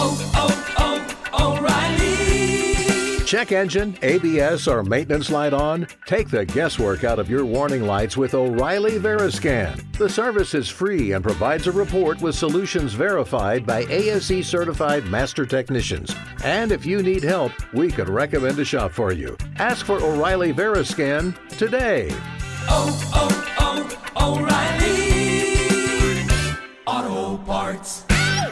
O'Reilly. Check engine, ABS, or maintenance light on? Take the guesswork out of your warning lights with O'Reilly Veriscan. The service is free and provides a report with solutions verified by ASE certified master technicians. And if you need help, we could recommend a shop for you. Ask for O'Reilly Veriscan today. O'Reilly Auto Parts.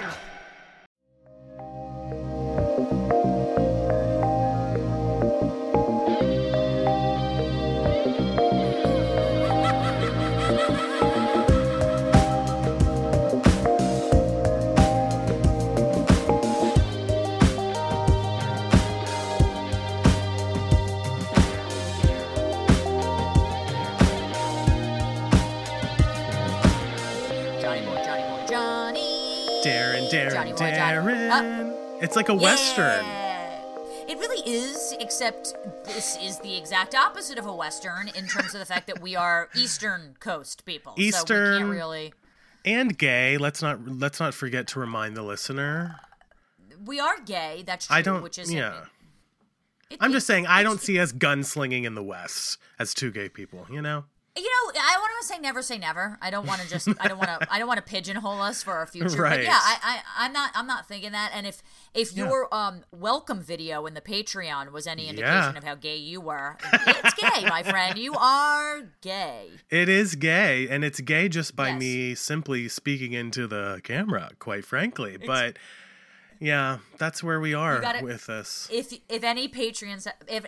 Darren. It's like a Western. It really is, except this is the exact opposite of a Western in terms of the fact that we are Eastern Coast people. Eastern, so we can't really... And gay. Let's not forget to remind the listener. We are gay, that's true. Which is I'm just saying I don't see us gunslinging in the West as two gay people, you know? You know, I want to say never. I don't want to I don't want to pigeonhole us for our future. Right. But yeah, I'm not thinking that. And if your welcome video in the Patreon was any indication of how gay you were, it's gay, my friend. You are gay. It is gay, and it's gay just by me simply speaking into the camera, quite frankly. But yeah, that's where we are with this. If any patrons,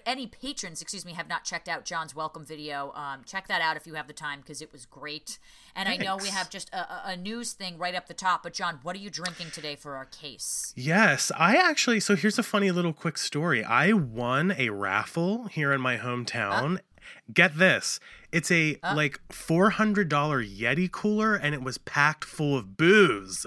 have not checked out John's welcome video, check that out if you have the time because it was great. And Thanks. I know we have just a news thing right up the top. But John, what are you drinking today for our case? Yes, so here's a funny little quick story. I won a raffle here in my hometown. Get this. It's a like $400 Yeti cooler, and it was packed full of booze.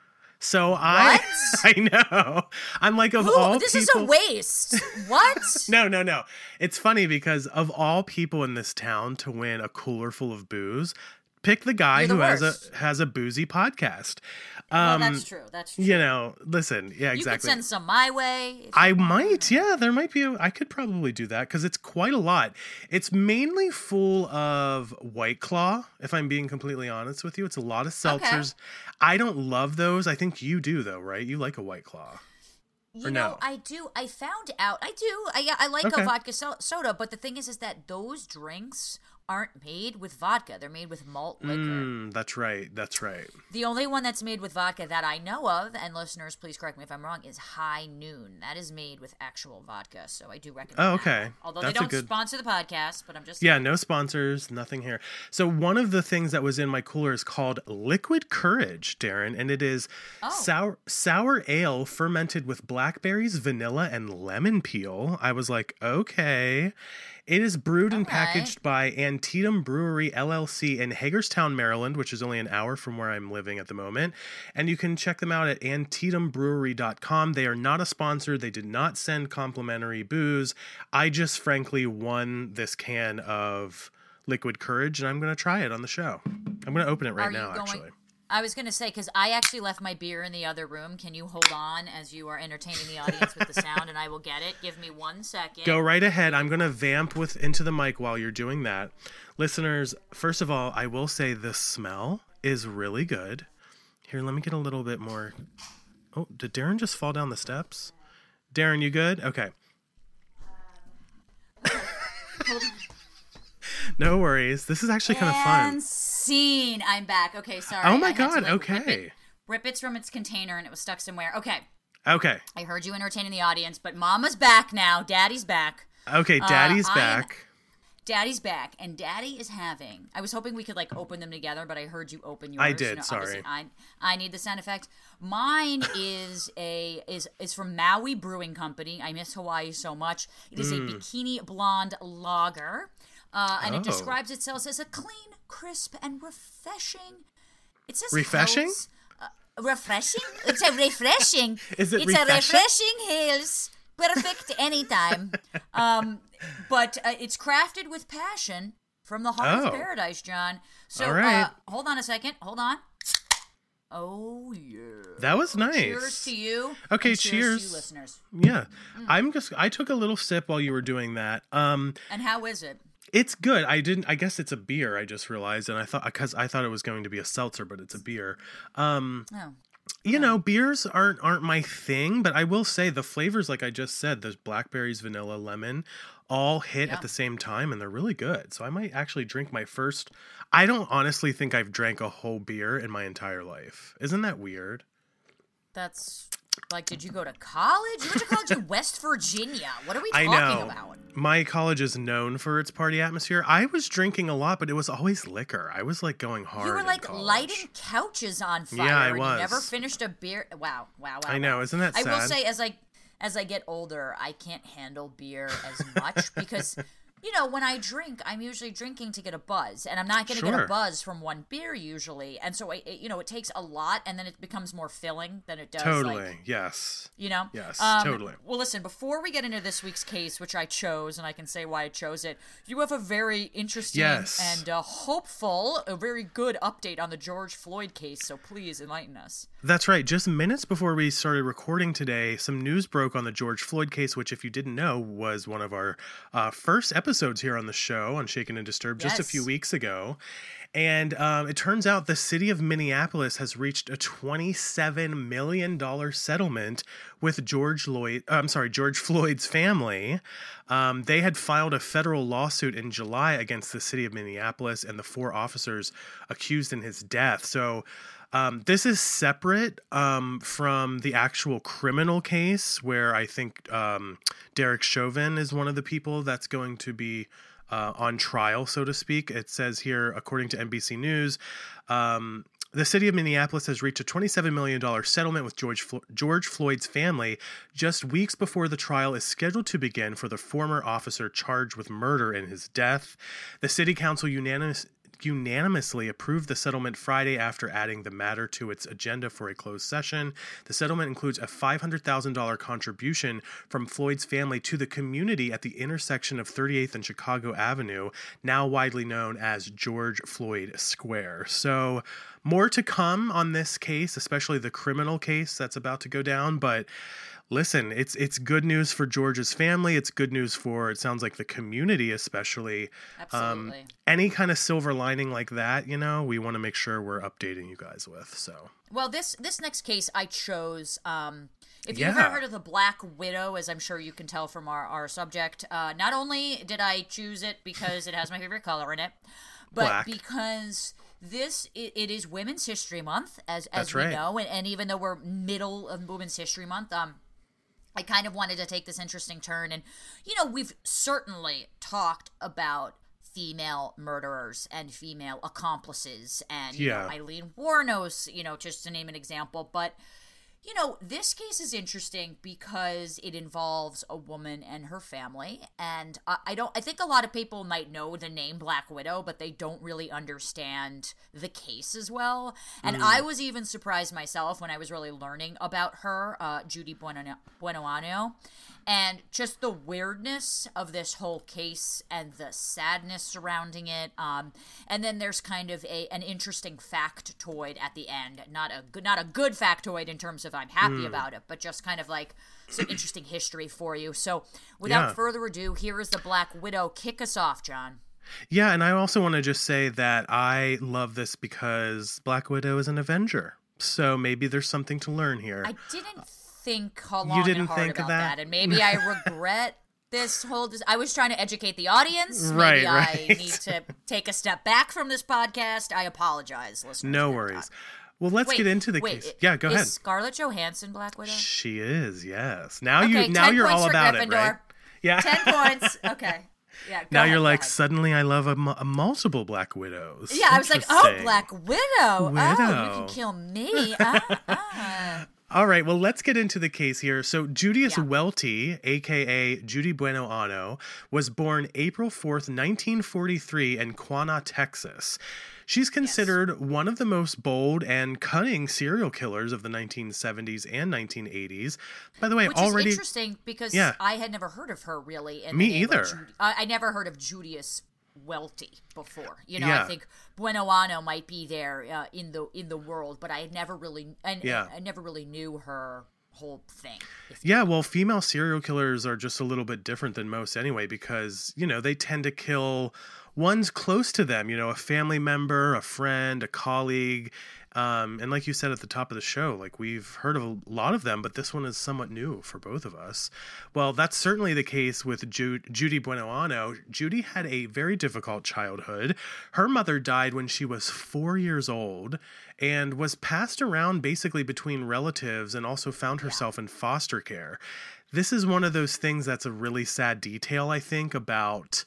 So I know. I'm like, of all this people... is a waste. What? No. It's funny because of all people in this town to win a cooler full of booze, pick the guy who has a boozy podcast. Well, that's true. You know, listen, yeah, exactly. You could send some my way. I might, there might be. I could probably do that because it's quite a lot. It's mainly full of White Claw, if I'm being completely honest with you. It's a lot of seltzers. Okay. I don't love those. I think you do, though, right? You like a White Claw. You know, I do. I found out. I do. I like a vodka soda, but the thing is that those drinks aren't made with vodka. They're made with malt liquor. That's right. The only one that's made with vodka that I know of, and listeners, please correct me if I'm wrong, is High Noon. That is made with actual vodka, so I do recommend that. Okay. Although they don't sponsor the podcast, but I'm just... Yeah, no sponsors, nothing here. So one of the things that was in my cooler is called Liquid Courage, Darren, and it is sour ale fermented with blackberries, vanilla, and lemon peel. I was like, okay... It is brewed and packaged by Antietam Brewery, LLC in Hagerstown, Maryland, which is only an hour from where I'm living at the moment. And you can check them out at antietamBrewery.com. They are not a sponsor. They did not send complimentary booze. I just frankly won this can of Liquid Courage, and I'm going to try it on the show. I'm going to open it right now, actually. I was going to say, because I actually left my beer in the other room. Can you hold on as you are entertaining the audience with the sound, and I will get it? Give me 1 second. Go right ahead. I'm going to vamp into the mic while you're doing that. Listeners, first of all, I will say the smell is really good. Here, let me get a little bit more. Oh, did Darren just fall down the steps? Darren, you good? Okay. No worries. This is actually kind of fun. Scene. I'm back. Okay, sorry. Oh my God. Okay. Rip it from its container and it was stuck somewhere. Okay. I heard you entertaining the audience, but Mama's back now. Daddy's back. Okay, Daddy's back. Daddy's back, and Daddy is having... I was hoping we could, open them together, but I heard you open yours. I did, sorry. I need the sound effect. Mine is from Maui Brewing Company. I miss Hawaii so much. It is a bikini blonde lager, and it describes itself as a clean, crisp, and refreshing... It says refreshing? Refreshing? It's a refreshing. Is it It's refreshing? a refreshing Hills. Perfect anytime. But it's crafted with passion from the heart of paradise, John. So all right. Hold on a second. Hold on. Oh, yeah. That was nice. Cheers to you. Okay, and cheers. to you, listeners. Yeah. I took a little sip while you were doing that. And how is it? It's good. I guess it's a beer, I just realized, and I thought it was going to be a seltzer, but it's a beer. You know, beers aren't my thing, but I will say the flavors, like I just said, there's blackberries, vanilla, lemon, all hit at the same time, and they're really good. So I might actually drink my first. I don't honestly think I've drank a whole beer in my entire life. Isn't that weird? That's like, did you go to college? You went to college in West Virginia. What are we talking about? My college is known for its party atmosphere. I was drinking a lot, but it was always liquor. I was like going hard. You were like in college. lighting couches on fire. Yeah, I and was. You never finished a beer. Wow. I know, isn't that sad? I will say, as I get older, I can't handle beer as much because, you know, when I drink, I'm usually drinking to get a buzz, and I'm not going to get a buzz from one beer usually, and so it takes a lot, and then it becomes more filling than it does. Totally, yes. You know? Yes, totally. Well, listen, before we get into this week's case, which I chose, and I can say why I chose it, you have a very interesting and hopeful, a very good update on the George Floyd case, so please enlighten us. That's right. Just minutes before we started recording today, some news broke on the George Floyd case, which, if you didn't know, was one of our first episodes here on the show on Shaken and Disturbed just a few weeks ago. And it turns out the city of Minneapolis has reached a $27 million settlement with George Floyd's family. They had filed a federal lawsuit in July against the city of Minneapolis and the 4 officers accused in his death. So this is separate from the actual criminal case where I think Derek Chauvin is one of the people that's going to be on trial, so to speak. It says here, according to NBC News, the city of Minneapolis has reached a $27 million settlement with George Floyd's family just weeks before the trial is scheduled to begin for the former officer charged with murder in his death. The city council unanimously approved the settlement Friday after adding the matter to its agenda for a closed session. The settlement includes a $500,000 contribution from Floyd's family to the community at the intersection of 38th and Chicago Avenue, now widely known as George Floyd Square. So more to come on this case, especially the criminal case that's about to go down, but listen, it's good news for George's family. It's good news for, it sounds like, the community especially. Absolutely. Any kind of silver lining like that, you know, we want to make sure we're updating you guys with. So, well, this next case I chose. If you've ever heard of the Black Widow, as I'm sure you can tell from our subject, not only did I choose it because it has my favorite color in it, but Black. Because it is Women's History Month, as we right. know, and even though we're middle of Women's History Month, I kind of wanted to take this interesting turn. And, you know, we've certainly talked about female murderers and female accomplices and, you know, Eileen Wuornos, you know, just to name an example. But, you know, this case is interesting because it involves a woman and her family. And I think a lot of people might know the name Black Widow, but they don't really understand the case as well. And I was even surprised myself when I was really learning about her, Judy Buenoano, and just the weirdness of this whole case and the sadness surrounding it. And then there's kind of an interesting factoid at the end. Not a good factoid in terms of I'm happy about it, but just kind of like some interesting history for you. So without further ado, here is the Black Widow. Kick us off, John. Yeah, and I also want to just say that I love this because Black Widow is an Avenger. So maybe there's something to learn here. I didn't think long and hard about that, and maybe I regret this whole. I was trying to educate the audience. Maybe I need to take a step back from this podcast. I apologize, listeners. No worries. Well, let's get into the case. Yeah, go ahead. Is Scarlett Johansson Black Widow? She is, yes. Now you're all about it, right? Yeah. 10 points. Okay. Yeah. Now you're like, suddenly I love a multiple Black Widows. Yeah, I was like, oh, Black Widow. Oh, you can kill me. All right, well, let's get into the case here. So Julius Welty, a.k.a. Judy Buenoano, was born April 4th, 1943 in Quanah, Texas. She's considered one of the most bold and cunning serial killers of the 1970s and 1980s. By the way, which is interesting because I had never heard of her really. Me either. I never heard of Julius welty before. You know, Yeah. I think Bueno Ano might be there in the world, but I never really I never really knew her whole thing. Yeah, well, female serial killers are just a little bit different than most anyway, because, you know, they tend to kill ones close to them, you know, a family member, a friend, a colleague. And like you said at the top of the show, like we've heard of a lot of them, but this one is somewhat new for both of us. Well, that's certainly the case with Judy Bueno Ano. Judy had a very difficult childhood. Her mother died when she was 4 years old and was passed around basically between relatives, and also found herself in foster care. This is one of those things that's a really sad detail, I think, about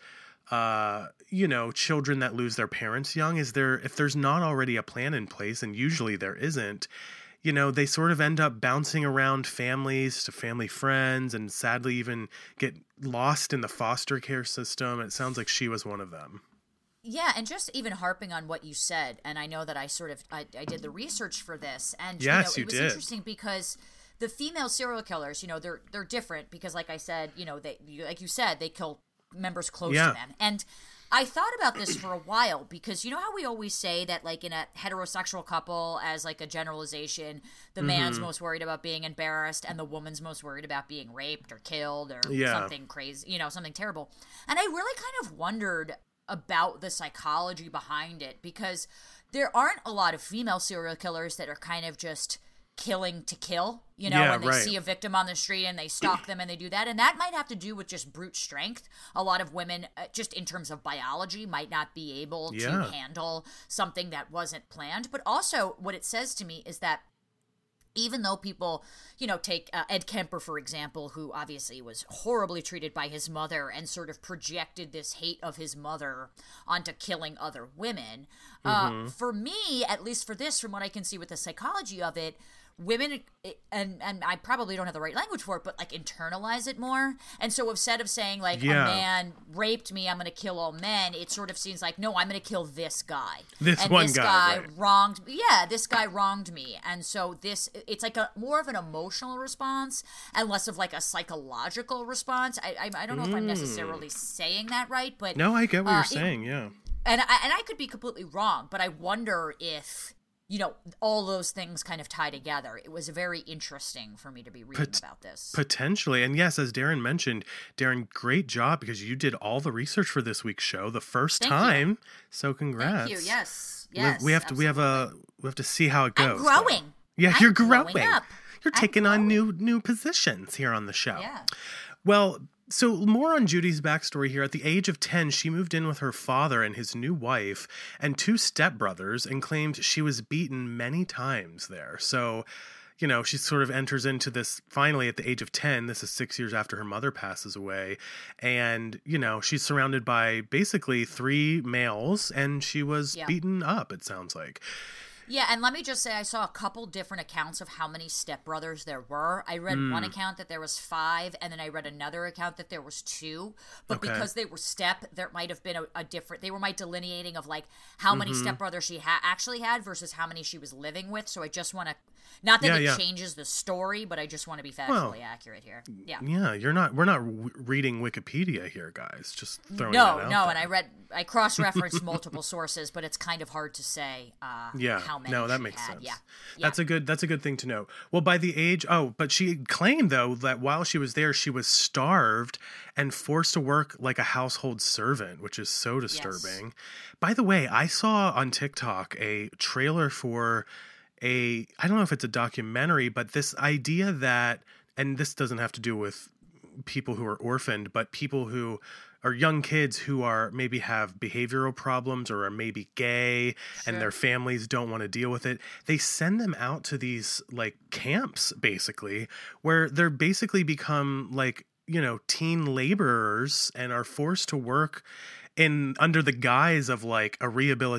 you know, children that lose their parents young. If there's not already a plan in place, and usually there isn't, you know, they sort of end up bouncing around families to family friends, and sadly even get lost in the foster care system. It sounds like she was one of them. Yeah, and just even harping on what you said, and I know that I did the research for this, and yes, it was interesting because the female serial killers, you know, they're different because, like I said, you know, like you said, they kill members close to them. And I thought about this for a while because you know how we always say that, like, in a heterosexual couple, as like a generalization, the man's most worried about being embarrassed and the woman's most worried about being raped or killed or something crazy, you know, something terrible. And I really kind of wondered about the psychology behind it, because there aren't a lot of female serial killers that are kind of just killing to kill, you know, when they see a victim on the street and they stalk them and they do that. And that might have to do with just brute strength. A lot of women, just in terms of biology, might not be able to handle something that wasn't planned. But also what it says to me is that even though people, you know, take Ed Kemper, for example, who obviously was horribly treated by his mother and sort of projected this hate of his mother onto killing other women. For me, at least for this, from what I can see with the psychology of it, women, and I probably don't have the right language for it, but like internalize it more. And so instead of saying like, a man raped me, I'm going to kill all men, it sort of seems like, no, I'm going to kill this guy. This guy wronged me. Yeah, this guy wronged me. And so it's like a more of an emotional response and less of like a psychological response. I don't know if I'm necessarily saying that right, but no, I get what you're saying. Yeah. And I could be completely wrong, but I wonder if, you know, all those things kind of tie together. It was very interesting for me to be reading about this. Potentially. And yes, as Darren mentioned, Darren, great job, because you did all the research for this week's show the first time. You. So congrats. Thank you. Yes. We have to see how it goes. I'm growing. Yeah, you're growing. Up. You're taking on new positions here on the show. Yeah. Well, so more on Judy's backstory here. At the age of 10, she moved in with her father and his new wife and 2 stepbrothers, and claimed she was beaten many times there. So, you know, she sort of enters into this finally at the age of 10. This is 6 years after her mother passes away. And, you know, she's surrounded by basically 3 males, and she was beaten up, it sounds like. Yeah, and let me just say, I saw a couple different accounts of how many stepbrothers there were. I read one account that there was 5, and then I read another account that there was 2. But because they were there might have been a different. They were delineating of like how many stepbrothers she actually had versus how many she was living with. So I just want to, not that it changes the story, but I just want to be factually accurate here. Yeah. Yeah, we're not reading Wikipedia here, guys. Just throwing that out there. And I cross-referenced multiple sources, but it's kind of hard to say how many. No, that makes sense. Yeah. That's a good thing to know. Well, by the age, but she claimed though that while she was there, she was starved and forced to work like a household servant, which is so disturbing. Yes. By the way, I saw on TikTok a trailer for I don't know if it's a documentary, but this idea that, and this doesn't have to do with people who are orphaned, but people who are young kids who are maybe have behavioral problems or are maybe gay and their families don't want to deal with it. They send them out to these like camps basically, where they're basically become like, you know, teen laborers and are forced to work under the guise of like a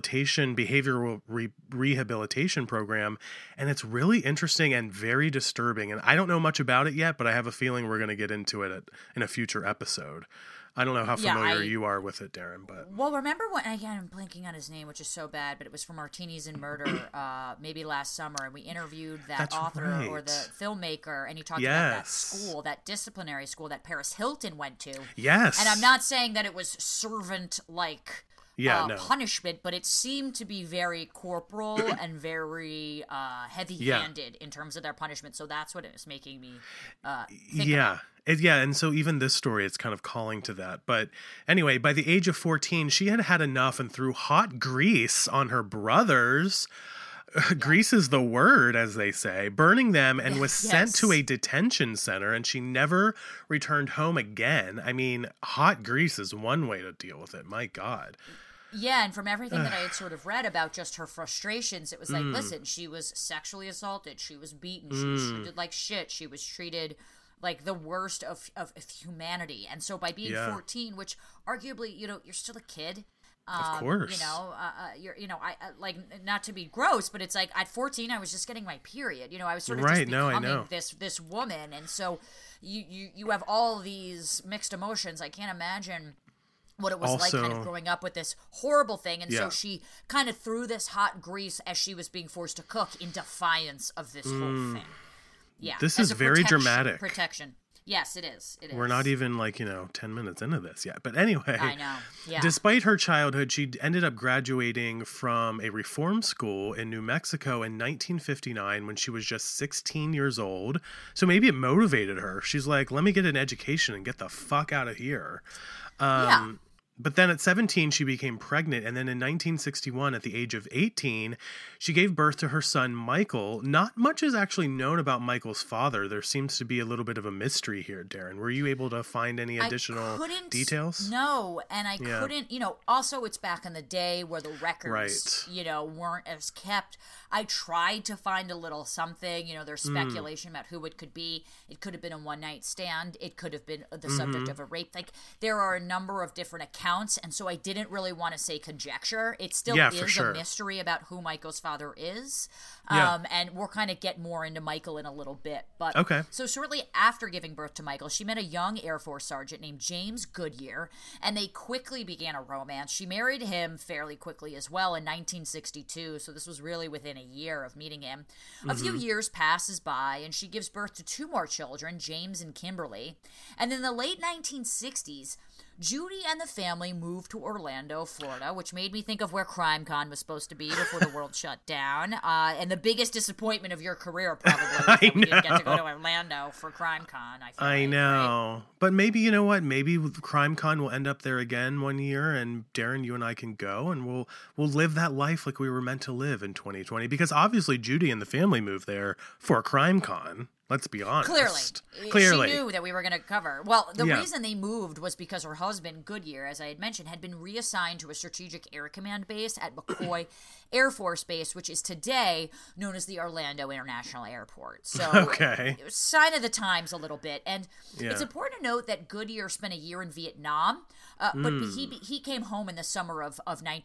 behavioral rehabilitation program. And it's really interesting and very disturbing. And I don't know much about it yet, but I have a feeling we're going to get into it in a future episode. I don't know how familiar you are with it, Darren, but... Well, remember when... Again, I'm blanking on his name, which is so bad, but it was for Martinis and Murder, maybe last summer, and we interviewed that author or the filmmaker, and he talked about that school, that disciplinary school that Paris Hilton went to. Yes. And I'm not saying that it was servant-like punishment, but it seemed to be very corporal and very heavy-handed in terms of their punishment, so that's what it was making me think about. And so even this story, it's kind of calling to that. But anyway, by the age of 14, she had had enough and threw hot grease on her brothers. Grease is the word, as they say, burning them, and was sent to a detention center, and she never returned home again. I mean, hot grease is one way to deal with it. My God. Yeah, and from everything that I had sort of read about just her frustrations, it was like, listen, she was sexually assaulted, she was beaten, she was treated like shit, she was treated like the worst of humanity. And so by being 14, which arguably, you're still a kid. Of course. I like, not to be gross, but it's like at 14, I was just getting my period. I was sort of just becoming this woman. And so you have all these mixed emotions. I can't imagine what it was like kind of growing up with this horrible thing. And so she kind of threw this hot grease as she was being forced to cook in defiance of this whole thing. Yeah. This is very dramatic. Protection. Yes, it is. We're not even 10 minutes into this yet. But anyway, I know. Yeah. Despite her childhood, she ended up graduating from a reform school in New Mexico in 1959 when she was just 16 years old. So maybe it motivated her. She's like, let me get an education and get the fuck out of here. But then at 17, she became pregnant. And then in 1961, at the age of 18, she gave birth to her son, Michael. Not much is actually known about Michael's father. There seems to be a little bit of a mystery here, Darren. Were you able to find any additional details? No, and I couldn't, also it's back in the day where the records, weren't as kept. I tried to find a little something, there's speculation about who it could be. It could have been a one-night stand. It could have been the subject of a rape. Like, there are a number of different accounts, and so I didn't really want to say conjecture. It still is a mystery about who Michael's father is. And we'll kind of get more into Michael in a little bit. But so shortly after giving birth to Michael, she met a young Air Force sergeant named James Goodyear, and they quickly began a romance. She married him fairly quickly as well in 1962, so this was really within a year of meeting him. A few years passes by, and she gives birth to two more children, James and Kimberly. And in the late 1960s, Judy and the family moved to Orlando, Florida, which made me think of where CrimeCon was supposed to be before the world shut down. And the biggest disappointment of your career, probably, was that we didn't get to go to Orlando for CrimeCon. I know. Right? But maybe, you know what? Maybe CrimeCon will end up there again one year, and Darren, you and I can go, and we'll live that life like we were meant to live in 2020. Because obviously Judy and the family moved there for CrimeCon. Let's be honest. Clearly. She knew that we were going to cover. Well, the reason they moved was because her husband, Goodyear, as I had mentioned, had been reassigned to a Strategic Air Command base at McCoy Air Force Base, which is today known as the Orlando International Airport. So it was a sign of the times a little bit. And it's important to note that Goodyear spent a year in Vietnam, but he came home in the summer of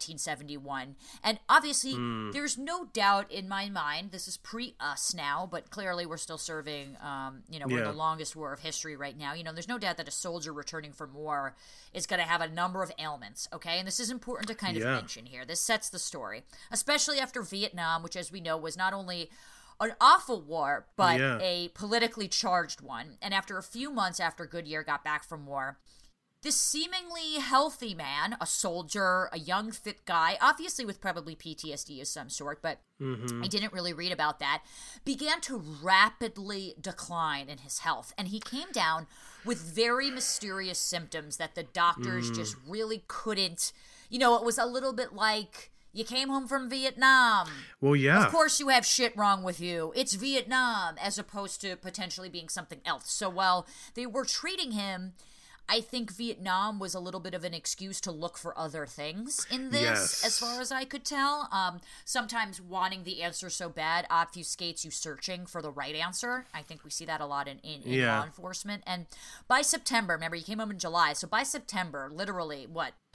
1971. And obviously, there's no doubt in my mind, this is pre-us now, but clearly we're still serving. We're in the longest war of history right now. There's no doubt that a soldier returning from war is going to have a number of ailments, okay? And this is important to kind of mention here. This sets the story, especially after Vietnam, which, as we know, was not only an awful war, but a politically charged one. And after a few months after Goodyear got back from war, this seemingly healthy man, a soldier, a young, fit guy, obviously with probably PTSD of some sort, but I didn't really read about that, began to rapidly decline in his health. And he came down with very mysterious symptoms that the doctors just really couldn't, it was a little bit like, you came home from Vietnam. Well, yeah. Of course you have shit wrong with you. It's Vietnam, as opposed to potentially being something else. So while they were treating him, I think Vietnam was a little bit of an excuse to look for other things in this, as far as I could tell. Sometimes wanting the answer so bad obfuscates you searching for the right answer. I think we see that a lot in law enforcement. And by September, remember, you came home in July, so by September, literally,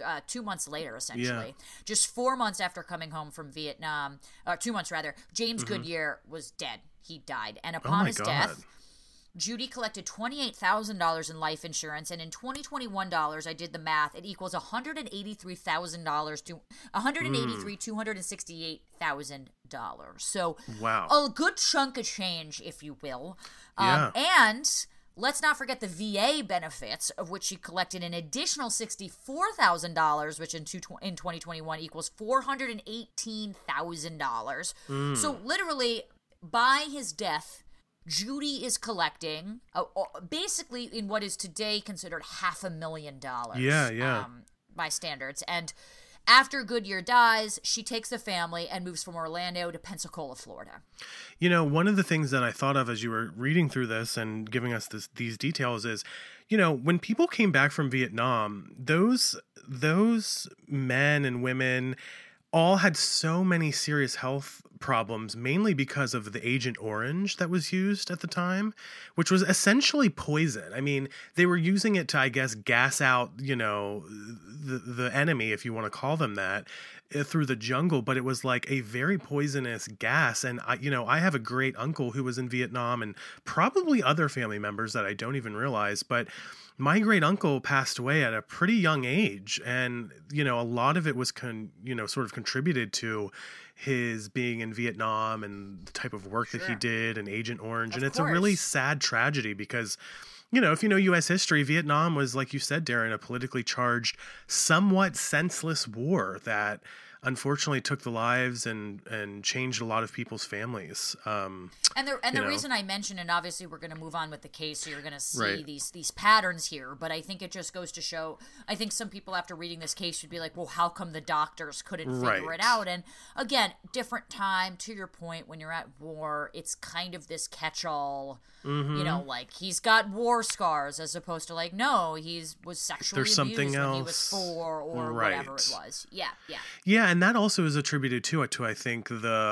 2 months later, essentially, just 4 months after coming home from Vietnam, 2 months rather, James Goodyear was dead. He died. And upon his death, Judy collected $28,000 in life insurance, and in 2021 dollars, I did the math, it equals $183,000 to $268,000. So, wow, a good chunk of change, if you will. Yeah. And let's not forget the VA benefits, of which she collected an additional $64,000, which in 2021 equals $418,000. So literally, by his death, Judy is collecting basically in what is today considered $500,000. Yeah. By standards. And after Goodyear dies, she takes the family and moves from Orlando to Pensacola, Florida. You know, one of the things that I thought of as you were reading through this and giving us these details is, you know, when people came back from Vietnam, those men and women all had so many serious health problems, mainly because of the Agent Orange that was used at the time, which was essentially poison. I mean, they were using it to, I guess, gas out, you know, the enemy, if you want to call them that, through the jungle, but it was like a very poisonous gas. And I have a great uncle who was in Vietnam, and probably other family members that I don't even realize, but my great uncle passed away at a pretty young age. And, you know, a lot of it was sort of contributed to his being in Vietnam and the type of work that he did, and Agent Orange. And it's a really sad tragedy because, you know, if you know U.S. history, Vietnam was, like you said, Darren, a politically charged, somewhat senseless war that unfortunately took the lives and changed a lot of people's families. And the reason I mentioned, and obviously we're going to move on with the case, so you're going to see these patterns here, but I think it just goes to show, I think some people after reading this case should be like, well, how come the doctors couldn't figure it out? And again, different time, to your point, when you're at war, it's kind of this catch-all, you know, like he's got war scars as opposed to like, no, he was sexually abused when he was 4 or whatever it was. Yeah, and that also is attributed to I think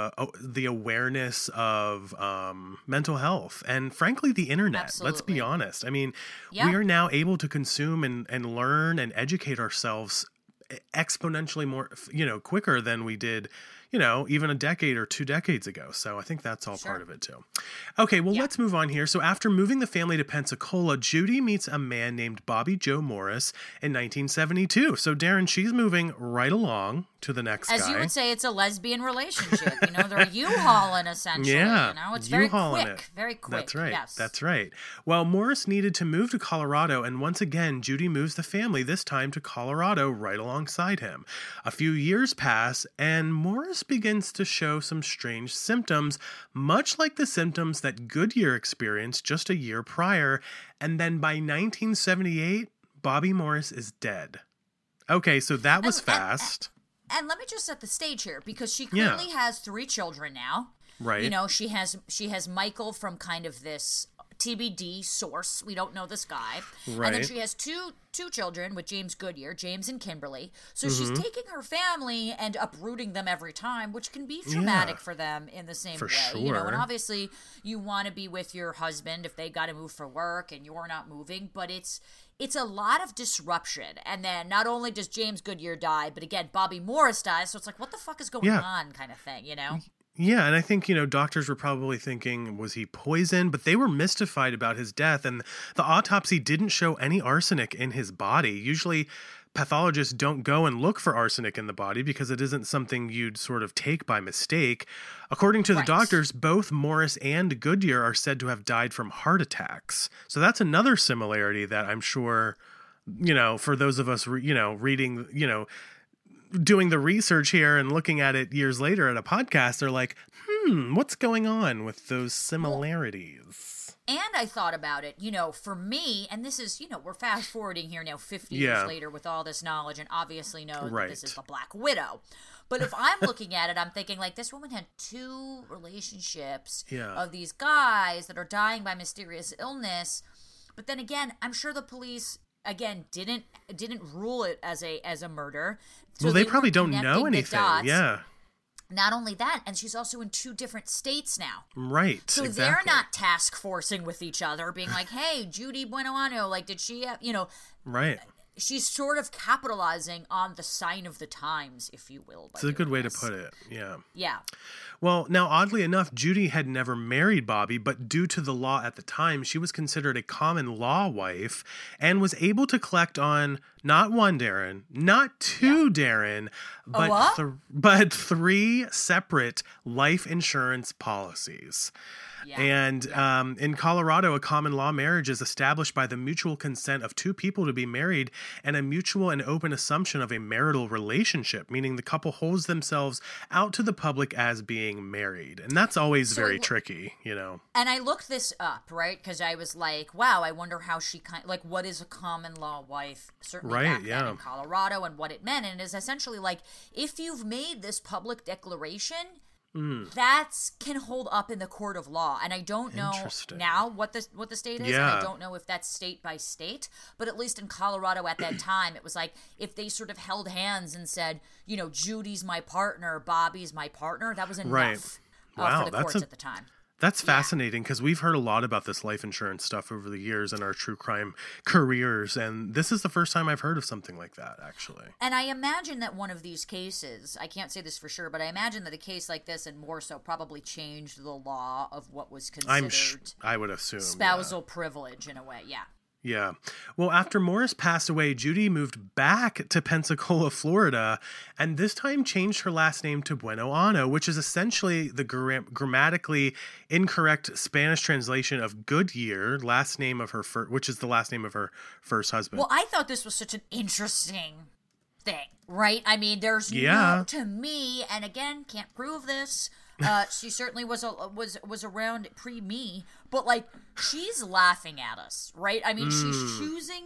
the awareness of mental health and frankly the internet. Absolutely. Let's be honest. I mean, we are now able to consume and learn and educate ourselves exponentially more, you know, quicker than we did, you know, even a decade or 2 decades ago. So I think that's all part of it too. Okay, well, let's move on here. So after moving the family to Pensacola, Judy meets a man named Bobby Joe Morris in 1972. So Darren, she's moving right along to the next guy. As you would say, it's a lesbian relationship. You know, they're U-hauling essentially. Yeah, you know, it's very U-hauling quick. Very quick. That's right. Yes. That's right. Well, Morris needed to move to Colorado, and once again, Judy moves the family, this time to Colorado, right alongside him. A few years pass, and Morris begins to show some strange symptoms, much like the symptoms that Goodyear experienced just a year prior, and then by 1978, Bobby Morris is dead. Okay, so that was fast. And let me just set the stage here, because she clearly has 3 children now. Right. You know, she has Michael from kind of this TBD source. We don't know this guy. Right. And then she has two children with James Goodyear, James and Kimberly. So she's taking her family and uprooting them every time, which can be traumatic for them in the same way. Sure. You know, and obviously you want to be with your husband if they got to move for work and you're not moving, but it's a lot of disruption. And then not only does James Goodyear die, but again, Bobby Morris dies. So it's like, what the fuck is going on kind of thing, you know? Yeah, and I think, you know, doctors were probably thinking, was he poisoned? But they were mystified about his death, and the autopsy didn't show any arsenic in his body. Usually, pathologists don't go and look for arsenic in the body because it isn't something you'd sort of take by mistake. According to the doctors, both Morris and Goodyear are said to have died from heart attacks. So that's another similarity that I'm sure, you know, for those of us, reading, you know, doing the research here and looking at it years later at a podcast, they're like, what's going on with those similarities? And I thought about it, you know, for me, and this is, you know, we're fast forwarding here now 50 years later with all this knowledge and obviously know that this is the Black Widow. But if I'm looking at it, I'm thinking like this woman had 2 relationships of these guys that are dying by mysterious illness. But then again, I'm sure the police didn't rule it as a murder. So well, they probably don't know anything. Yeah. Not only that, and she's also in 2 different states now. Right. So they're not task forcing with each other, being like, "Hey, Judy Buenoano, like, did she have, you know?" Right. she's sort of capitalizing on the sign of the times, if you will. It's a good way to put it. Yeah. Yeah. Well, now, oddly enough, Judy had never married Bobby, but due to the law at the time, she was considered a common law wife and was able to collect on not one Darren, not two Darren, but three separate life insurance policies. Yeah. And in Colorado, a common law marriage is established by the mutual consent of two people to be married and a mutual and open assumption of a marital relationship, meaning the couple holds themselves out to the public as being married. And that's always very tricky, you know. And I looked this up, right? Because I was like, wow, I wonder how she what is a common law wife, certainly back then in Colorado, and what it meant. And it is essentially like, if you've made this public declaration, that can hold up in the court of law. And I don't know now what the state is. Yeah. And I don't know if that's state by state, but at least in Colorado at that time, it was like if they sort of held hands and said, you know, Judy's my partner, Bobby's my partner, that was enough for the courts at the time. That's fascinating because we've heard a lot about this life insurance stuff over the years in our true crime careers. And this is the first time I've heard of something like that, actually. And I imagine that one of these cases, I can't say this for sure, but I imagine that a case like this, and more so, probably changed the law of what was considered I would assume spousal privilege in a way. Yeah. Yeah. Well, after Morris passed away, Judy moved back to Pensacola, Florida, and this time changed her last name to Bueno Ano, which is essentially the grammatically incorrect Spanish translation of Goodyear, last name of her which is the last name of her first husband. Well, I thought this was such an interesting thing, right? I mean, there's to me, and again, can't prove this. She certainly was around pre-me, but like she's laughing at us, right? I mean, she's choosing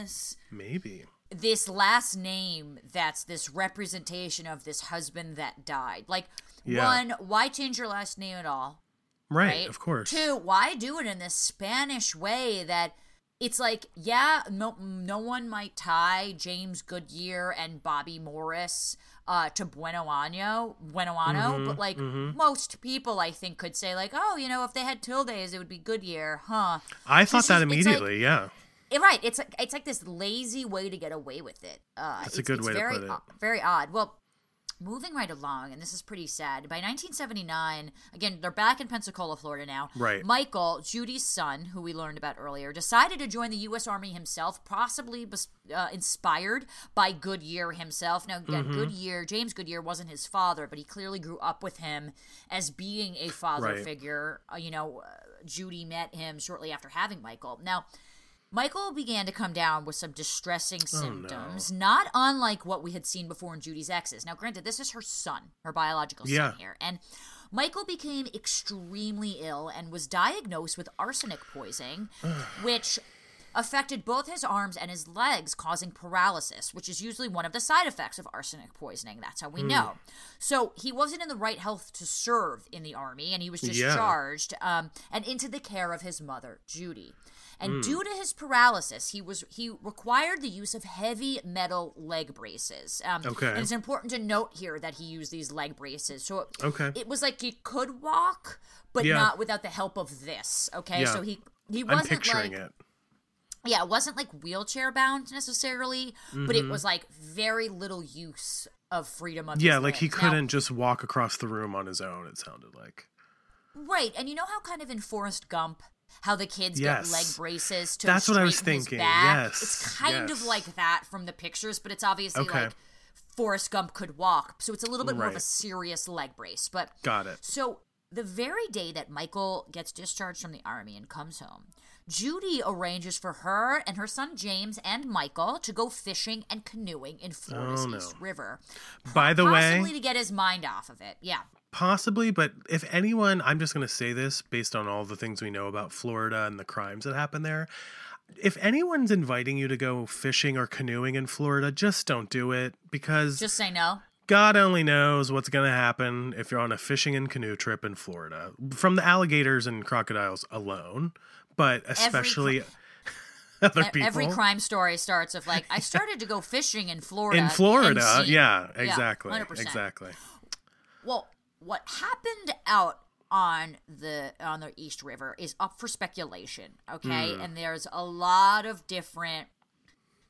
this last name that's this representation of this husband that died. Like, one, why change your last name at all? Right, of course. Two, why do it in this Spanish way that it's like, no one might tie James Goodyear and Bobby Morris to Bueno Ano, but like most people, I think, could say like, oh, you know, if they had tildes, it would be Goodyear, huh? I thought that immediately, Right, it's like this lazy way to get away with it. It's a good way to put it. Very odd. Well, moving right along, and this is pretty sad. By 1979, again, they're back in Pensacola, Florida now. Right. Michael, Judy's son, who we learned about earlier, decided to join the U.S. Army himself, possibly inspired by Goodyear himself. Now, again, James Goodyear wasn't his father, but he clearly grew up with him as being a father figure. Judy met him shortly after having Michael. Now, Michael began to come down with some distressing symptoms, not unlike what we had seen before in Judy's exes. Now, granted, this is her son, her biological son here. And Michael became extremely ill and was diagnosed with arsenic poisoning, which affected both his arms and his legs, causing paralysis, which is usually one of the side effects of arsenic poisoning. That's how we know. So he wasn't in the right health to serve in the Army, and he was discharged and into the care of his mother, Judy. And due to his paralysis, he required the use of heavy metal leg braces. And it's important to note here that he used these leg braces. So it was like he could walk, but not without the help of this. Okay, so he wasn't I'm picturing it. Yeah, it wasn't like wheelchair bound necessarily, but it was like very little use of freedom of his like limbs. he couldn't just walk across the room on his own, it sounded like. Right, and you know how kind of in Forrest Gump, how the kids get leg braces to That's what I was straighten thinking. his back? Yes. It's kind of like that from the pictures, but it's obviously like Forrest Gump could walk, so it's a little bit more of a serious leg brace. But got it. So the very day that Michael gets discharged from the Army and comes home, Judy arranges for her and her son James and Michael to go fishing and canoeing in Florida's East River. By the way, possibly to get his mind off of it. Yeah. Possibly, but if anyone, I'm just going to say this based on all the things we know about Florida and the crimes that happen there. If anyone's inviting you to go fishing or canoeing in Florida, just don't do it, because just say no. God only knows what's going to happen if you're on a fishing and canoe trip in Florida, from the alligators and crocodiles alone, but especially other people. Every crime story starts with like, I started to go fishing in Florida. In Florida, yeah, exactly. 100%. Exactly. Well, what happened out on the East River is up for speculation, okay? And there's a lot of different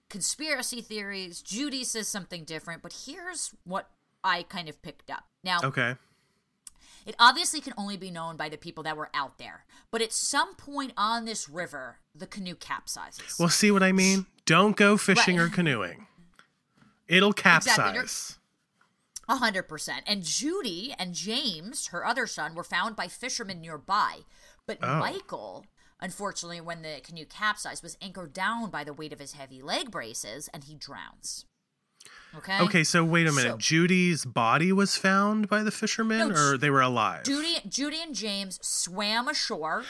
conspiracy theories. Judy says something different, but here's what I kind of picked up. Now, okay. It obviously can only be known by the people that were out there. But at some point on this river, the canoe capsizes. Well, see what I mean? Don't go fishing Right. or canoeing. It'll capsize. Exactly. 100%. And Judy and James, her other son, were found by fishermen nearby. But Michael, unfortunately, when the canoe capsized, was anchored down by the weight of his heavy leg braces, and he drowns. Okay, so wait a minute. Judy's body was found by the fishermen, or they were alive? Judy and James swam ashore.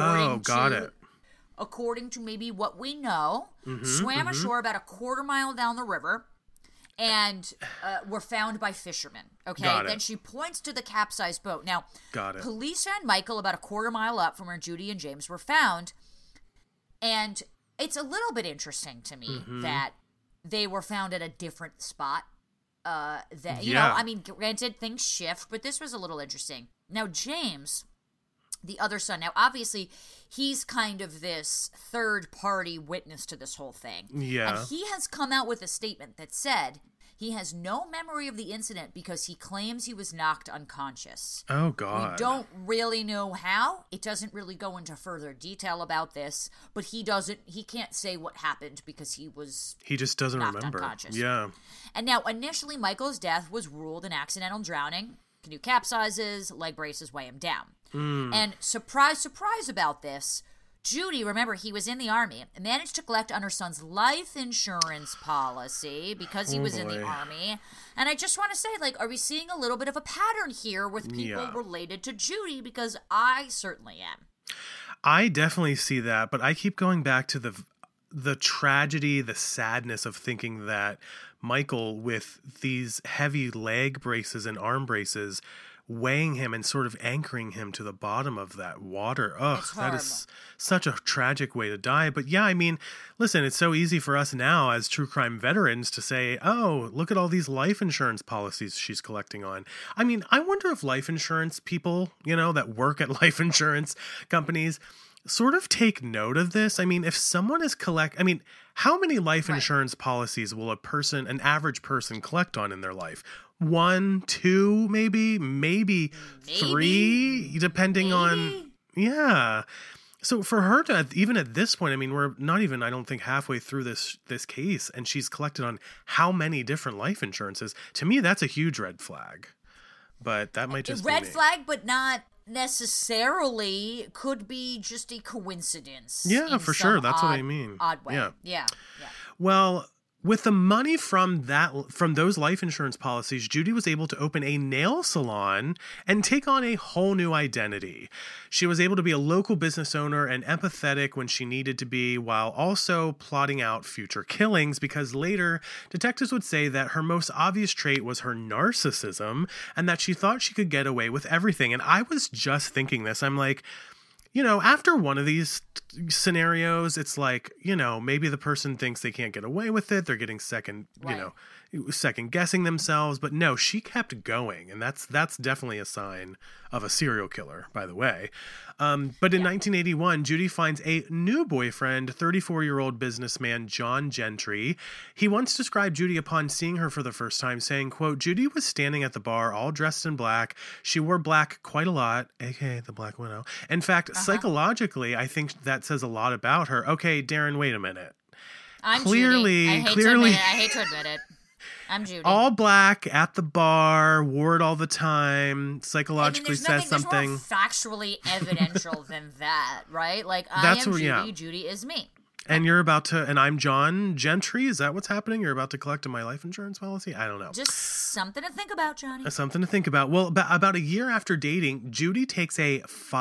According to maybe what we know, swam ashore about a quarter mile down the river, and were found by fishermen. Okay, then she points to the capsized boat. Now, police found Michael about a quarter mile up from where Judy and James were found, and it's a little bit interesting to me that they were found at a different spot. You know, I mean, granted, things shift, but this was a little interesting. Now, James, the other son, now obviously he's kind of this third-party witness to this whole thing. Yeah. And he has come out with a statement that said he has no memory of the incident because he claims he was knocked unconscious. Oh, God. We don't really know how. It doesn't really go into further detail about this, but he can't say what happened because he just doesn't remember. Unconscious. Yeah. And now, initially, Michael's death was ruled an accidental drowning. Canoe capsizes, leg braces weigh him down. And surprise, surprise about this, Judy, remember, he was in the Army, managed to collect on her son's life insurance policy because he was in the Army. And I just want to say, like, are we seeing a little bit of a pattern here with people related to Judy? Because I certainly am. I definitely see that, but I keep going back to the tragedy, the sadness of thinking that Michael, with these heavy leg braces and arm braces, weighing him and sort of anchoring him to the bottom of that water. Ugh, that is such a tragic way to die. But yeah, I mean, listen, it's so easy for us now as true crime veterans to say, oh, look at all these life insurance policies she's collecting on. I mean, I wonder if life insurance people, you know, that work at life insurance companies sort of take note of this. I mean, if someone is how many life insurance policies will an average person collect on in their life? 1, 2, maybe 3, depending on, So for her to, even at this point, I mean, we're not even, I don't think, halfway through this case, and she's collected on how many different life insurances. To me, that's a huge red flag. But that might just be red flag, but not necessarily, could be just a coincidence. Yeah, for sure. That's what I mean. Odd way. Yeah. Well, with the money from those life insurance policies, Judy was able to open a nail salon and take on a whole new identity. She was able to be a local business owner and empathetic when she needed to be, while also plotting out future killings, because later detectives would say that her most obvious trait was her narcissism and that she thought she could get away with everything. And I was just thinking this. I'm like, you know, after one of these scenarios, it's like, you know, maybe the person thinks they can't get away with it. They're getting second guessing themselves. But no, she kept going. And that's definitely a sign of a serial killer, by the way. But in 1981, Judy finds a new boyfriend, 34-year-old businessman John Gentry. He once described Judy upon seeing her for the first time, saying, quote, Judy was standing at the bar, all dressed in black. She wore black quite a lot, aka the Black Widow. In fact, psychologically, I think that says a lot about her. Okay, Darren, wait a minute. I'm Judy. I hate to admit it. I'm Judy. All black at the bar, wore it all the time, psychologically says something. There's more factually evidential than that, right? Like, I am Judy, Judy is me. And I'm John Gentry. Is that what's happening? You're about to collect on my life insurance policy? I don't know. Just something to think about, Johnny. Something to think about. Well, about a year after dating, Judy takes a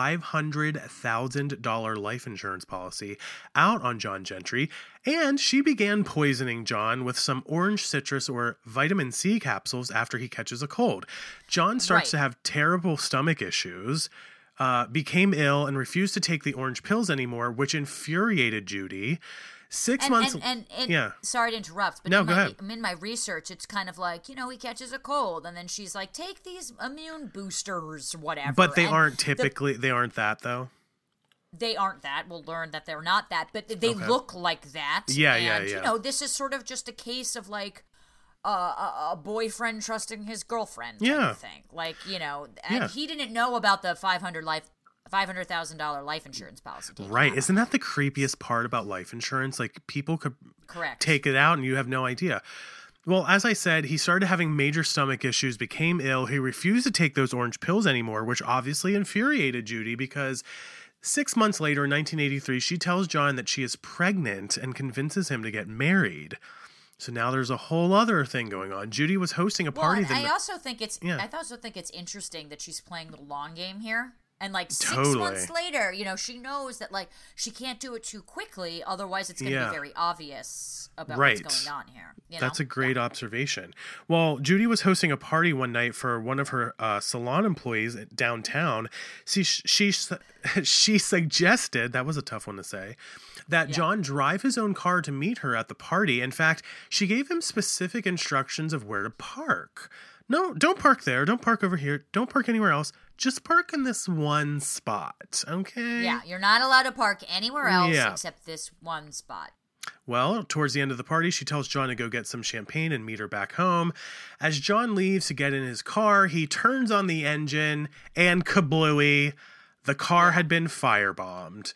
$500,000 life insurance policy out on John Gentry, and she began poisoning John with some orange citrus or vitamin C capsules after he catches a cold. John starts to have terrible stomach issues, became ill, and refused to take the orange pills anymore, which infuriated Judy. 6 months... Sorry to interrupt, but go ahead. In my research, it's kind of like, you know, he catches a cold, and then she's like, take these immune boosters, whatever. But they aren't typically... they aren't that, though? they aren't that. We'll learn that they're not that, but they look like that. Yeah, and, yeah. you know, this is sort of just a case of like a boyfriend trusting his girlfriend type of thing. Like, you know, and he didn't know about the $500,000 life insurance policy. Right. Isn't that the creepiest part about life insurance? Like, people could take it out and you have no idea. Well, as I said, he started having major stomach issues, became ill. He refused to take those orange pills anymore, which obviously infuriated Judy because 6 months later in 1983, she tells John that she is pregnant and convinces him to get married. So now there's a whole other thing going on. Judy was hosting a party. I also think it's interesting that she's playing the long game here. And like 6 months later, you know, she knows that like she can't do it too quickly, otherwise it's going to be very obvious about what's going on here. You know? That's a great observation. Well, Judy was hosting a party one night for one of her salon employees downtown. She suggested, that was a tough one to say, that John drive his own car to meet her at the party. In fact, she gave him specific instructions of where to park. No, don't park there. Don't park over here. Don't park anywhere else. Just park in this one spot, okay? Yeah, you're not allowed to park anywhere else except this one spot. Well, towards the end of the party, she tells John to go get some champagne and meet her back home. As John leaves to get in his car, he turns on the engine and kablooey, the car had been firebombed.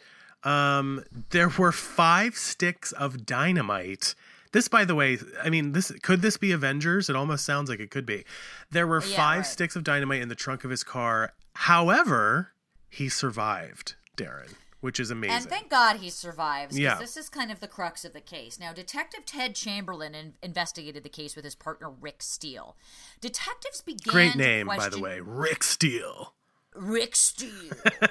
There were 5 sticks of dynamite. This, by the way, I mean, could this be Avengers? It almost sounds like it could be. There were 5 sticks of dynamite in the trunk of his car. However, he survived, Darren, which is amazing. And thank God he survives, because this is kind of the crux of the case. Now, Detective Ted Chamberlain investigated the case with his partner, Rick Steele. Detectives began Great name, by the way, Rick Steele. Rick Steele.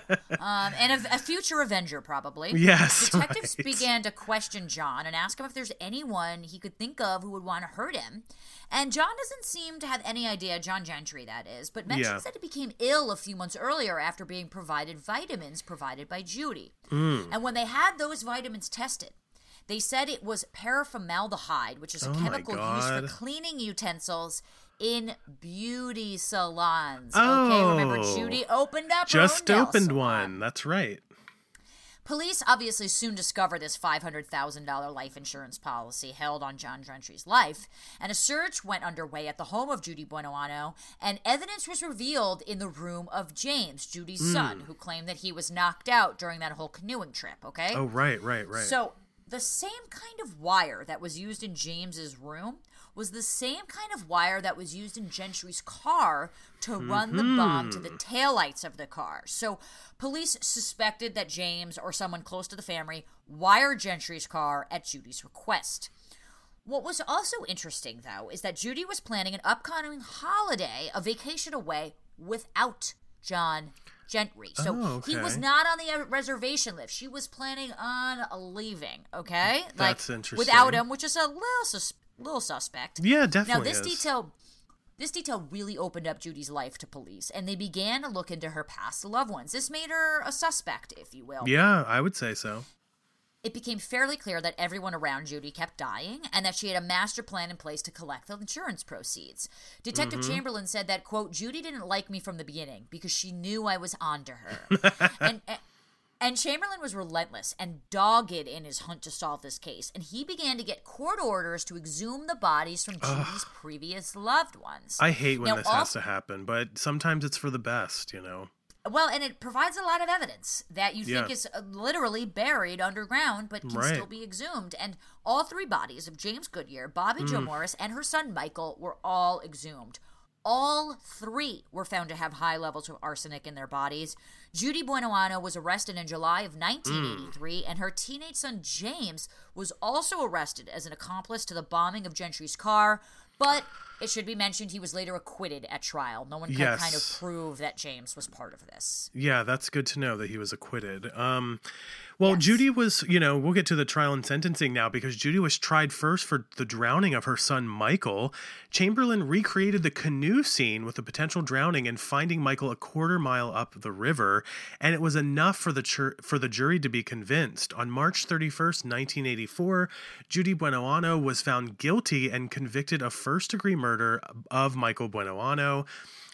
And a future Avenger, probably. Yes, Detectives began to question John and ask him if there's anyone he could think of who would want to hurt him. And John doesn't seem to have any idea, John Gentry, that is, but mentions that he became ill a few months earlier after being provided vitamins provided by Judy. And when they had those vitamins tested, they said it was paraformaldehyde, which is a chemical used for cleaning utensils in beauty salons. Okay, remember Judy opened up her just own nail opened salon. one. That's right. Police obviously soon discovered this $500,000 life insurance policy held on John Gentry's life, and a search went underway at the home of Judy Buenoano, and evidence was revealed in the room of James, Judy's son, who claimed that he was knocked out during that whole canoeing trip, okay? Oh, right. So the same kind of wire that was used in James's room was the same kind of wire that was used in Gentry's car to run the bomb to the taillights of the car. So police suspected that James or someone close to the family wired Gentry's car at Judy's request. What was also interesting, though, is that Judy was planning an upcoming holiday, a vacation away, without John Gentry. So he was not on the reservation list. She was planning on leaving, okay? That's interesting. Without him, which is a little suspect. Yeah, definitely. Now, this detail really opened up Judy's life to police, and they began to look into her past loved ones. This made her a suspect, if you will. Yeah, I would say so. It became fairly clear that everyone around Judy kept dying and that she had a master plan in place to collect the insurance proceeds. Detective Chamberlain said that, quote, Judy didn't like me from the beginning because she knew I was onto her. And Chamberlain was relentless and dogged in his hunt to solve this case, and he began to get court orders to exhume the bodies from Judy's previous loved ones. I hate when this has to happen, but sometimes it's for the best, you know. Well, and it provides a lot of evidence that you think is literally buried underground, but can still be exhumed. And all 3 bodies of James Goodyear, Bobby Jo Morris, and her son Michael were all exhumed. All 3 were found to have high levels of arsenic in their bodies. Judy Buenoano was arrested in July of 1983, and her teenage son James was also arrested as an accomplice to the bombing of Gentry's car. But it should be mentioned he was later acquitted at trial. No one could kind of prove that James was part of this. Yeah, that's good to know that he was acquitted. Well, Judy was, you know, we'll get to the trial and sentencing now because Judy was tried first for the drowning of her son, Michael. Chamberlain recreated the canoe scene with the potential drowning and finding Michael a quarter mile up the river, and it was enough for the jury to be convinced. On March 31st, 1984, Judy Buenoano was found guilty and convicted of first-degree murder of Michael Buenoano.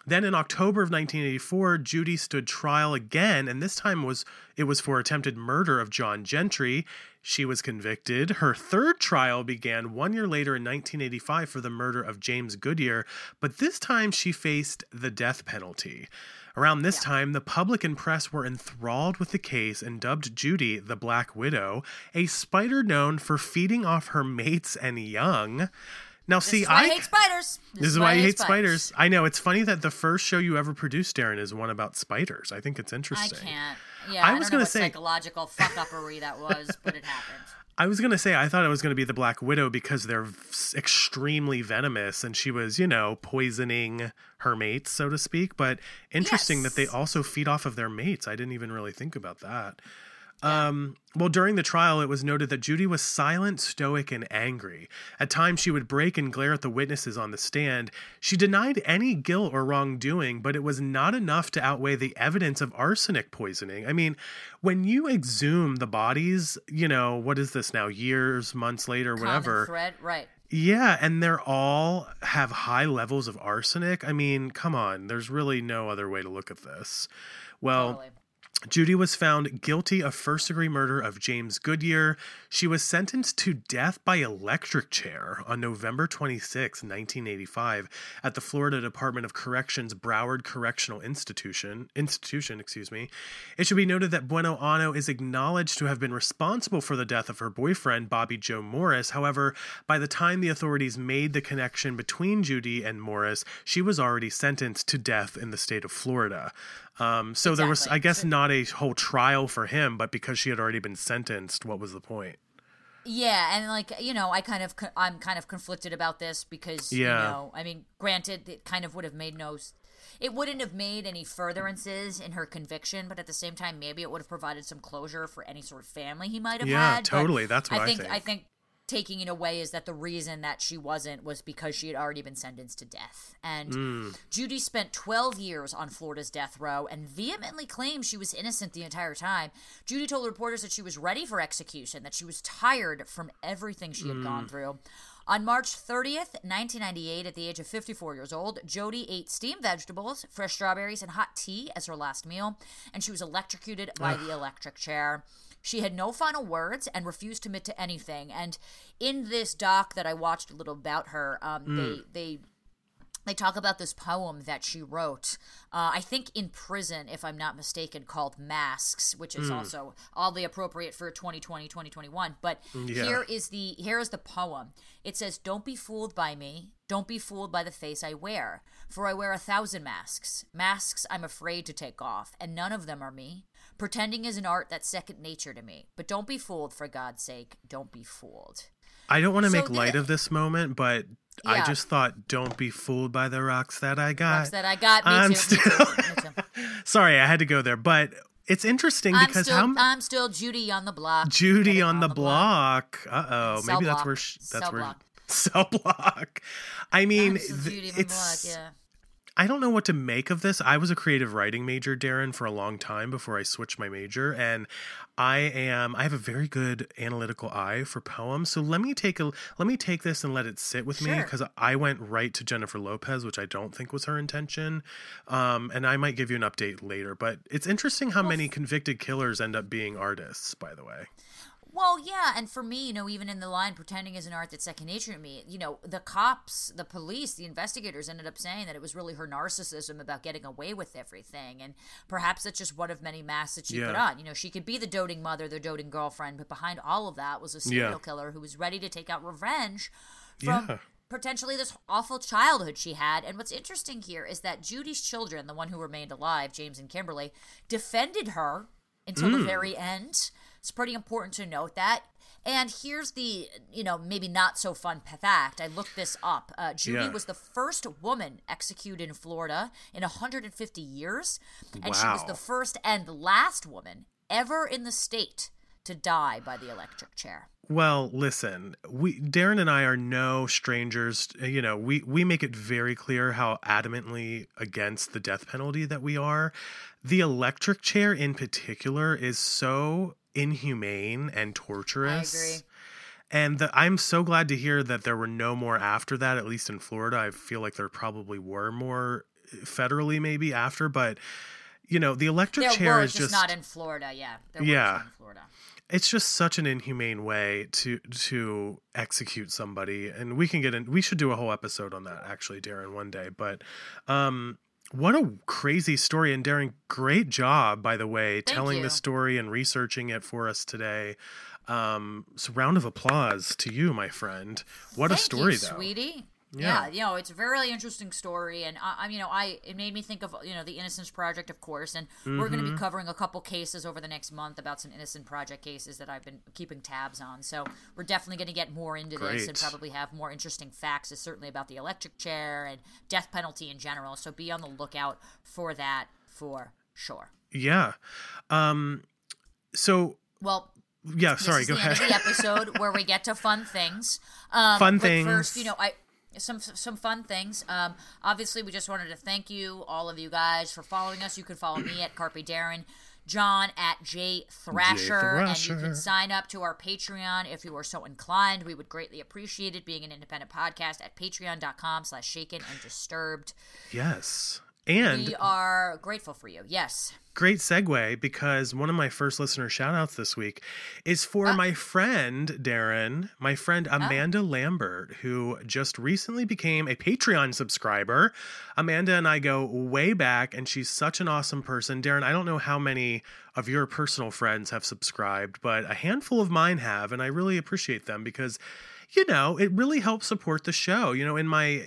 Then in October of 1984, Judy stood trial again, and this time it was for attempted murder of John Gentry. She was convicted. Her third trial began 1 year later in 1985 for the murder of James Goodyear, but this time she faced the death penalty. Around this time, the public and press were enthralled with the case and dubbed Judy the Black Widow, a spider known for feeding off her mates and young. Now, This is why I hate spiders. This is why you hate spiders. I know. It's funny that the first show you ever produced, Darren, is one about spiders. I think it's interesting. I can't. Yeah, I don't know what psychological fuck-uppery that was, but it happened. I was going to say, I thought it was going to be the Black Widow because they're extremely venomous and she was, poisoning her mates, so to speak. But interesting that they also feed off of their mates. I didn't even really think about that. Well, during the trial, it was noted that Judy was silent, stoic, and angry. At times, she would break and glare at the witnesses on the stand. She denied any guilt or wrongdoing, but it was not enough to outweigh the evidence of arsenic poisoning. I mean, when you exhume the bodies, what is this now? Years, months later, whatever. Common thread, right. Yeah, and they're all have high levels of arsenic. I mean, come on. There's really no other way to look at this. Well, Totally. Judy was found guilty of first-degree murder of James Goodyear. She was sentenced to death by electric chair on November 26, 1985, at the Florida Department of Corrections Broward Correctional Institution. It should be noted that Bueno Anno is acknowledged to have been responsible for the death of her boyfriend, Bobby Joe Morris. However, by the time the authorities made the connection between Judy and Morris, she was already sentenced to death in the state of Florida. So there was, I guess, not a whole trial for him, but because she had already been sentenced, what was the point? Yeah, and I'm kind of conflicted about this because granted, it kind of would have made it wouldn't have made any furtherances in her conviction, but at the same time, maybe it would have provided some closure for any sort of family he might have had. Yeah, totally. That's what I think. I think taking it away is that the reason that she wasn't was because she had already been sentenced to death. And Judy spent 12 years on Florida's death row and vehemently claimed she was innocent the entire time. Judy told reporters that she was ready for execution, that she was tired from everything she had gone through. On March 30th, 1998, at the age of 54 years old, Jody ate steamed vegetables, fresh strawberries, and hot tea as her last meal, and she was electrocuted by the electric chair. She had no final words and refused to admit to anything. And in this doc that I watched a little about her, they talk about this poem that she wrote, I think in prison, if I'm not mistaken, called Masks, which is also oddly appropriate for 2020, 2021. But here is the poem. It says, "Don't be fooled by me. Don't be fooled by the face I wear. For I wear 1,000 masks. Masks I'm afraid to take off, and none of them are me. Pretending is an art that's second nature to me. But don't be fooled, for God's sake. Don't be fooled." I don't want to make light of this moment, but I just thought, don't be fooled by the rocks that I got. Rocks that I got. Me too. Sorry, I had to go there. But it's interesting because I'm still Judy on the block. Judy on the block. Uh-oh. Maybe block. that's where block. Cell block. I mean, Judy on the block, yeah. I don't know what to make of this. I was a creative writing major, Darren, for a long time before I switched my major, and I have a very good analytical eye for poems. So let me take this and let it sit with me, because I went right to Jennifer Lopez, which I don't think was her intention. And I might give you an update later, but it's interesting how many convicted killers end up being artists, by the way. Well, yeah, and for me, even in the line, pretending is an art that's second nature to me, the cops, the police, the investigators ended up saying that it was really her narcissism about getting away with everything, and perhaps that's just one of many masks that she put on. She could be the doting mother, the doting girlfriend, but behind all of that was a serial killer who was ready to take out revenge from potentially this awful childhood she had. And what's interesting here is that Judy's children, the one who remained alive, James and Kimberly, defended her until the very end. It's pretty important to note that. And here's the, maybe not so fun fact. I looked this up. Judy was the first woman executed in Florida in 150 years. And she was the first and last woman ever in the state to die by the electric chair. Well, listen, Darren and I are no strangers. We make it very clear how adamantly against the death penalty that we are. The electric chair in particular is so inhumane and torturous. I agree. And I'm so glad to hear that there were no more after that, at least in Florida. I feel like there probably were more federally maybe after, but the electric There chair were, is just not in Florida. Yeah. There were Yeah. in Florida. It's just such an inhumane way to execute somebody, and we should do a whole episode on that actually, Darren, one day. But what a crazy story. And Darren, great job, by the way, telling the story and researching it for us today. So round of applause to you, my friend. What a story, though. Sweetie. Yeah, it's a very really interesting story, and it made me think of the Innocence Project, of course, and we're going to be covering a couple cases over the next month about some Innocent Project cases that I've been keeping tabs on. So we're definitely going to get more into this and probably have more interesting facts, certainly about the electric chair and death penalty in general. So be on the lookout for that for sure. Yeah. Yeah. Sorry. Go ahead. This is the episode where we get to fun things. First, some fun things. Obviously, we just wanted to thank you, all of you guys, for following us. You can follow me at Carpe Darren, John at J Thrasher, and you can sign up to our Patreon if you are so inclined. We would greatly appreciate it, being an independent podcast, at patreon.com/shaken and disturbed. Yes. And we are grateful for you. Yes. Great segue, because one of my first listener shout outs this week is for my friend, Darren, my friend Amanda Lambert, who just recently became a Patreon subscriber. Amanda and I go way back, and she's such an awesome person. Darren, I don't know how many of your personal friends have subscribed, but a handful of mine have, and I really appreciate them because, it really helps support the show. In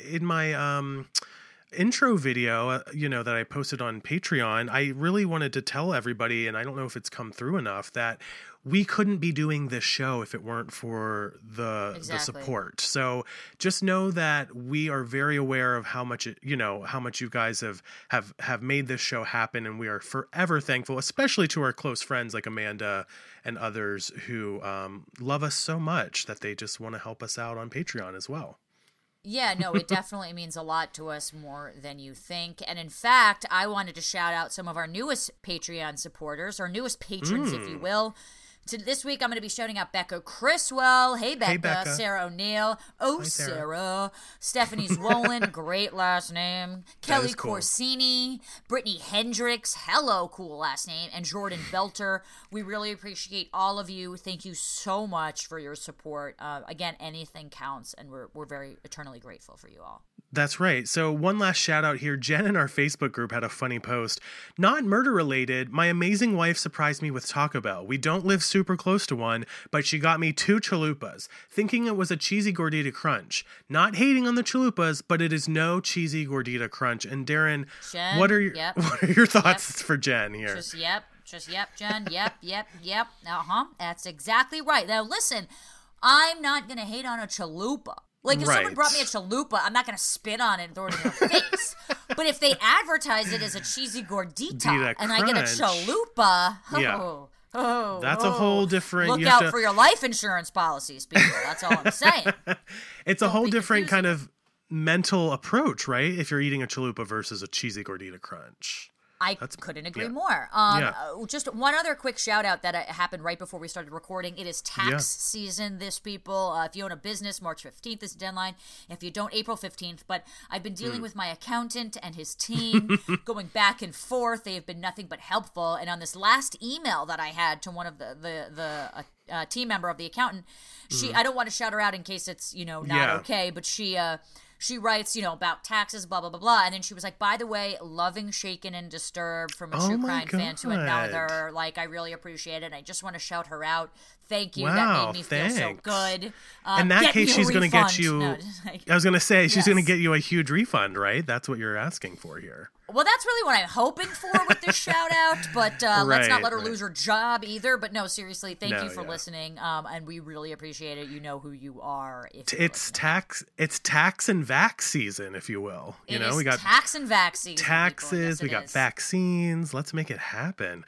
my intro video, that I posted on Patreon, I really wanted to tell everybody, and I don't know if it's come through enough, that we couldn't be doing this show if it weren't for the support. So just know that we are very aware of how much you guys have made this show happen, and we are forever thankful, especially to our close friends like Amanda and others who love us so much that they just want to help us out on Patreon as well. Yeah, no, it definitely means a lot to us, more than you think. And in fact, I wanted to shout out some of our newest Patreon supporters, our newest patrons, if you will. This week, I'm going to be shouting out Becca Criswell. Hey, Becca. Sarah O'Neill. Oh, hi, Sarah. Stephanie Zwolin. Great last name. Kelly Corsini. Brittany Hendricks. Hello, cool last name. And Jordan Belter. We really appreciate all of you. Thank you so much for your support. Again, anything counts, and we're very eternally grateful for you all. That's right. So one last shout out here. Jen in our Facebook group had a funny post. Not murder related. My amazing wife surprised me with Taco Bell. We don't live super close to one, but she got me 2 chalupas, thinking it was a cheesy gordita crunch. Not hating on the chalupas, but it is no cheesy gordita crunch. And Darren, Jen, what are your thoughts for Jen here? Just yep, Jen. Yep. That's exactly right. Now listen, I'm not going to hate on a chalupa. Like, if someone brought me a chalupa, I'm not going to spit on it and throw it in their face. But if they advertise it as a cheesy gordita and I get a chalupa, that's a whole different... Look out for your life insurance policies, people. That's all I'm saying. It's a whole different kind of mental approach, right? If you're eating a chalupa versus a cheesy gordita crunch. I couldn't agree more. Just one other quick shout out that happened right before we started recording. It is tax season this people. If you own a business, March 15th is the deadline. If you don't, April 15th. But I've been dealing with my accountant and his team, going back and forth. They have been nothing but helpful. And on this last email that I had to one of the team member of the accountant, I don't want to shout her out in case it's, not okay, but she writes, about taxes, blah, blah, blah, blah. And then she was like, by the way, loving Shaken and Disturbed from a true crime fan to another. Like, I really appreciate it. I just want to shout her out. Thank you. That made me feel so good. In that case, she's going to get you... I was going to say, she's going to get you a huge refund, right? That's what you're asking for here. Well, that's really what I'm hoping for with this shout out, but let's not let her lose her job either. But no, seriously, thank you for listening, and we really appreciate it. You know who you are. It's tax and vax season, if you will. We got tax and vax season. Taxes, we got vaccines. Let's make it happen.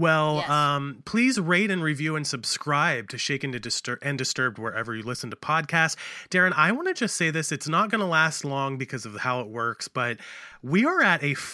Well, please rate and review and subscribe to Shaken and Disturbed wherever you listen to podcasts. Darren, I want to just say this. It's not going to last long because of how it works, but we are at a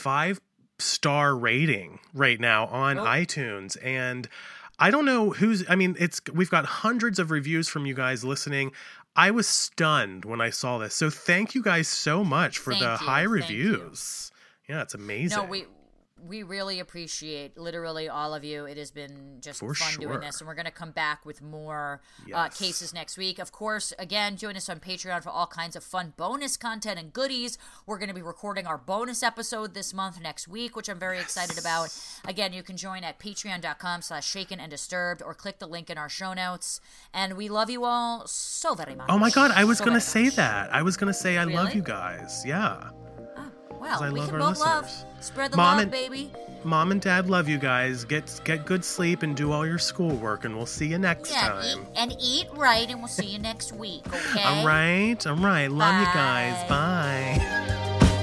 5-star rating right now on iTunes, and I don't know we've got hundreds of reviews from you guys listening. I was stunned when I saw this. So thank you guys so much for the high reviews. Yeah, it's amazing. No, we really appreciate literally all of you. It has been just fun doing this, and we're going to come back with more cases next week. Of course, again, join us on Patreon for all kinds of fun bonus content and goodies. We're going to be recording our bonus episode this month next week, which I'm very excited about. Again, you can join at patreon.com/shakenanddisturbed or click the link in our show notes. And we love you all so very much. Oh my God, I was going to say that. I was going to say I love you guys. Yeah. Well, we can both love. Spread the love, baby. Mom and Dad love you guys. Get good sleep and do all your schoolwork, and we'll see you next time. Eat right, and we'll see you next week, okay? All right. Love you guys. Bye.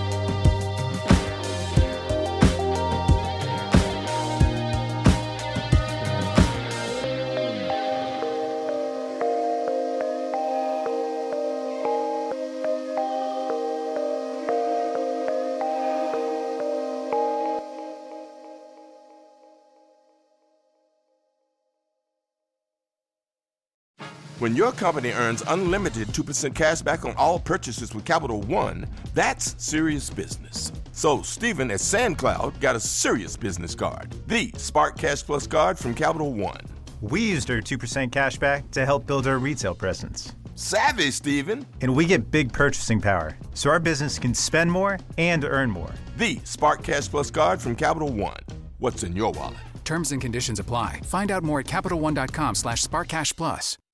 When your company earns unlimited 2% cash back on all purchases with Capital One, that's serious business. So Stephen at SandCloud got a serious business card, the Spark Cash Plus card from Capital One. We used our 2% cash back to help build our retail presence. Savvy, Stephen. And we get big purchasing power, so our business can spend more and earn more. The Spark Cash Plus card from Capital One. What's in your wallet? Terms and conditions apply. Find out more at CapitalOne.com/SparkCashPlus.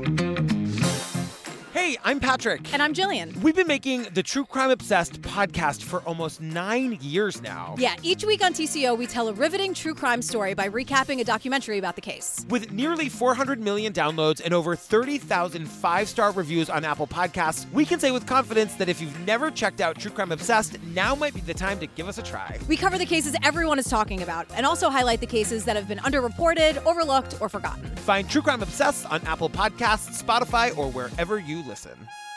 Hey, I'm Patrick. And I'm Jillian. We've been making the True Crime Obsessed podcast for almost 9 years now. Yeah, each week on TCO, we tell a riveting true crime story by recapping a documentary about the case. With nearly 400 million downloads and over 30,000 5-star reviews on Apple Podcasts, we can say with confidence that if you've never checked out True Crime Obsessed, now might be the time to give us a try. We cover the cases everyone is talking about and also highlight the cases that have been underreported, overlooked, or forgotten. Find True Crime Obsessed on Apple Podcasts, Spotify, or wherever you listen.